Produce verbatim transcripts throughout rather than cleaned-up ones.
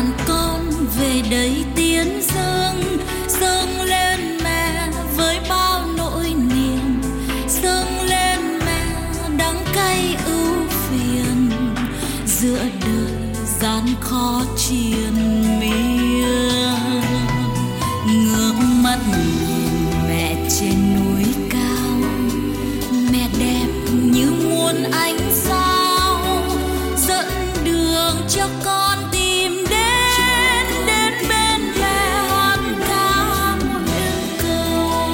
đoàn con về đây tiến dâng, dâng lên mẹ với bao nỗi niềm, dâng lên mẹ đắng cay ưu phiền, giữa đời gian khó triền miên. Ngước mắt nhìn mẹ trên núi cao, mẹ đẹp như muôn ánh sao, dẫn đường cho con tìm đến, đến bên mẹ hát ca nguyện cầu.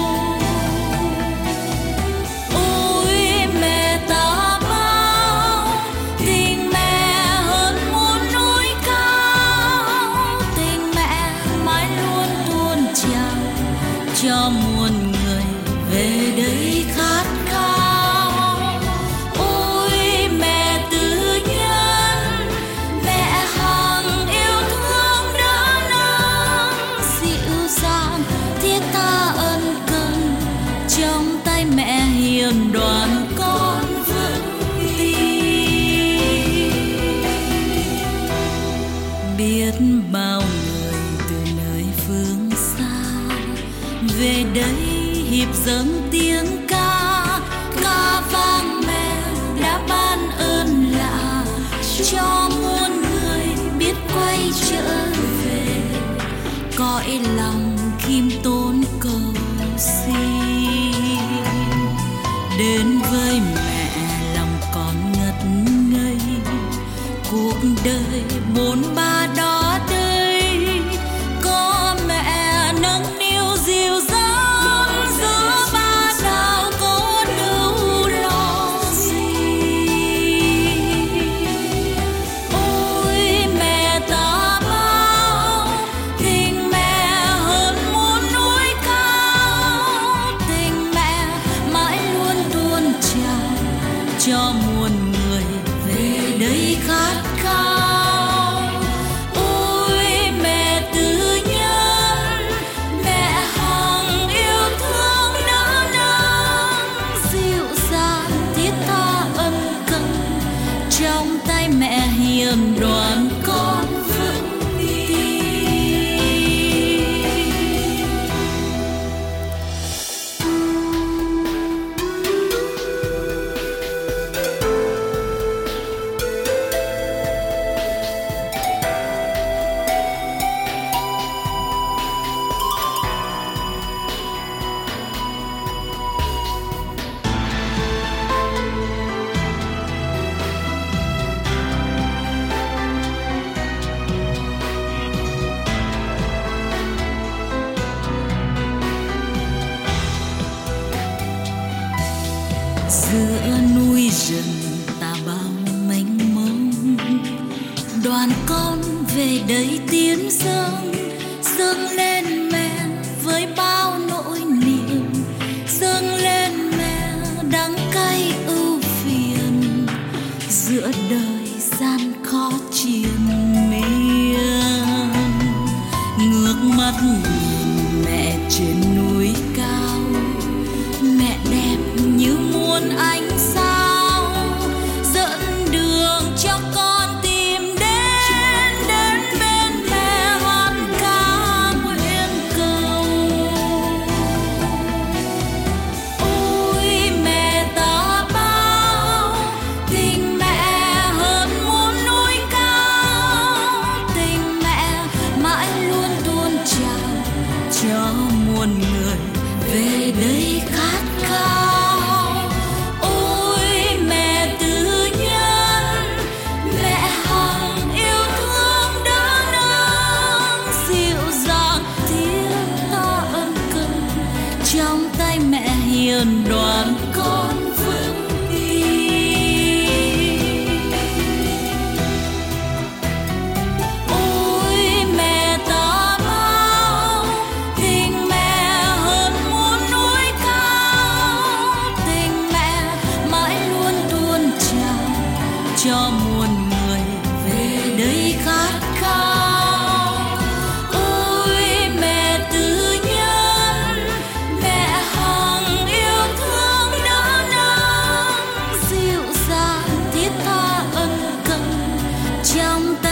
Ôi mẹ ta bao, tình mẹ hơn muôn núi cao, tình mẹ mãi luôn tuôn trào cho muôn người về đây khát khao. Ôi mẹ tư nhân, mẹ hằng yêu thương đỡ nâng, dịu dàng thiết tha ân cần, trong tay mẹ hiền đoàn con vững tin. Biết bao người từ nơi phương xa về đây hiệp dâng tiếng ca, ca vang mẹ đã ban ơn lạ cho muôn người biết quay trở về, cõi lòng khiêm tốn cầu xin. Đến với mẹ lòng con ngất ngây, cuộc đời bốn ba đó đây, có mẹ nâng niu dịu dàng, giữa ba đào có đâu lo gì. Ôi mẹ ta bao, tình mẹ hơn muôn núi cao, tình mẹ mãi luôn tuôn trào cho muôn người về đây khát khao. Ôi mẹ tư nhân, mẹ hằng yêu thương đỡ nâng, dịu dàng thiết tha ân cần, trong tay mẹ hiền đoàn con vững tin. Giữa núi rừng ta bao mênh mông, đoàn con về đây tiến dâng, dâng lên mẹ với bao nỗi niềm, dâng lên mẹ đắng cay ưu phiền, giữa đời gian khó triền miên. Ngước mắt nhìn mẹ trên núi cao, mẹ đẹp như muôn ánh sao, dẫn đường cho con tìm đến, đến bên mẹ hát ca nguyện cầu. Ôi mẹ ta bao, tình mẹ hơn muôn núi cao, tình mẹ mãi luôn tuôn trào cho muôn người về đây khát khao. Ôi mẹ tư nhân, mẹ hằng yêu thương đỡ nâng, dịu dàng thiết tha ân cần, trong tay mẹ hiền đoàn con vững tin. Ôi mẹ ta bao, tình mẹ hơn muôn núi cao, tình mẹ mãi luôn tuôn trào cho muôn người về đây khát khao. Ôi mẹ tư nhân, mẹ hằng yêu thương đỡ nâng, dịu dàng thiết tha ân cần, trong